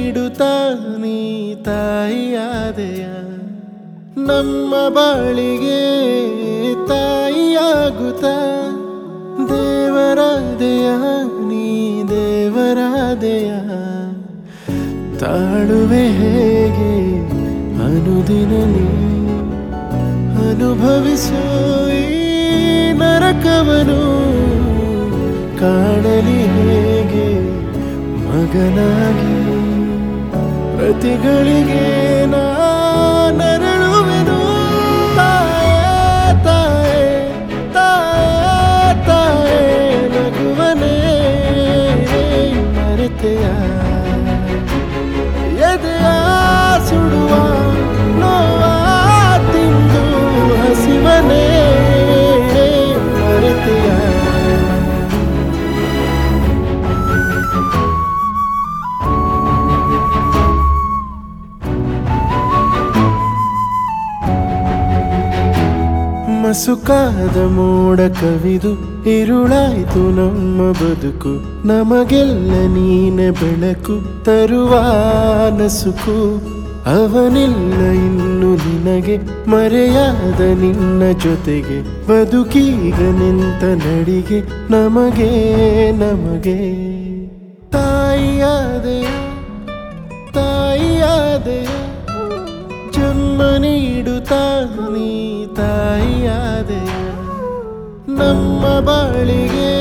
ನೀಡುತ್ತಾ ನೀ ತಾಯಿಯಾದೆಯ ನಮ್ಮ ಬಾಳಿಗೆ ತಾಯಿಯಾಗುತ್ತಾ ದೇವರಾದೆಯ ನೀ ದೇವರಾದೆಯ ತಾಳುವೆ ಹೇಗೆ ಅನುದಿನ ನೀ ಅನುಭವಿಸೋ ಈ ನರಕವನು ಕಾಣಲಿ ಹೇಗೆ ಮಗನಾಗಿ ಪ್ರತಿಗಳಿಗೆ ನರಳುವೆನು ತಾಯೇ ತಾಯೇ ತಾಯೇ ತಾಯೇ ನಗುವನೇ ಮರೆತೆಯ ಎದೆಯ ಸುಡುವ ನೋವ ತಿಂದು ಹಸಿವನೇ ಮರೆತೆಯ ಮಸುಕಾದ ಮೋಡ ಕವಿದು ಇರುಳಾಯ್ತು ನಮ್ಮ ಬದುಕು ನಮಗೆಲ್ಲ ನೀನೆ ಬೆಳಕು ತರುವ ನಸುಕು ಅವನಿಲ್ಲ ಇನ್ನು ನಿನಗೆ ಮರೆಯಾದ ನಿನ್ನ ಜೊತೆಗೆ ಬದುಕೀಗ ನಿಂತ ನಡಿಗೆ ನಮಗೆ ನಮಗೆ ತಾಯಿಯಾದೆಯ ತಾಯಿಯಾದೆಯ ಜನ್ಮ ನೀಡುತ್ತಾ ನೀ ತಾಯಿಯಾದೆಯ ನಮ್ಮ ಬಾಳಿಗೆ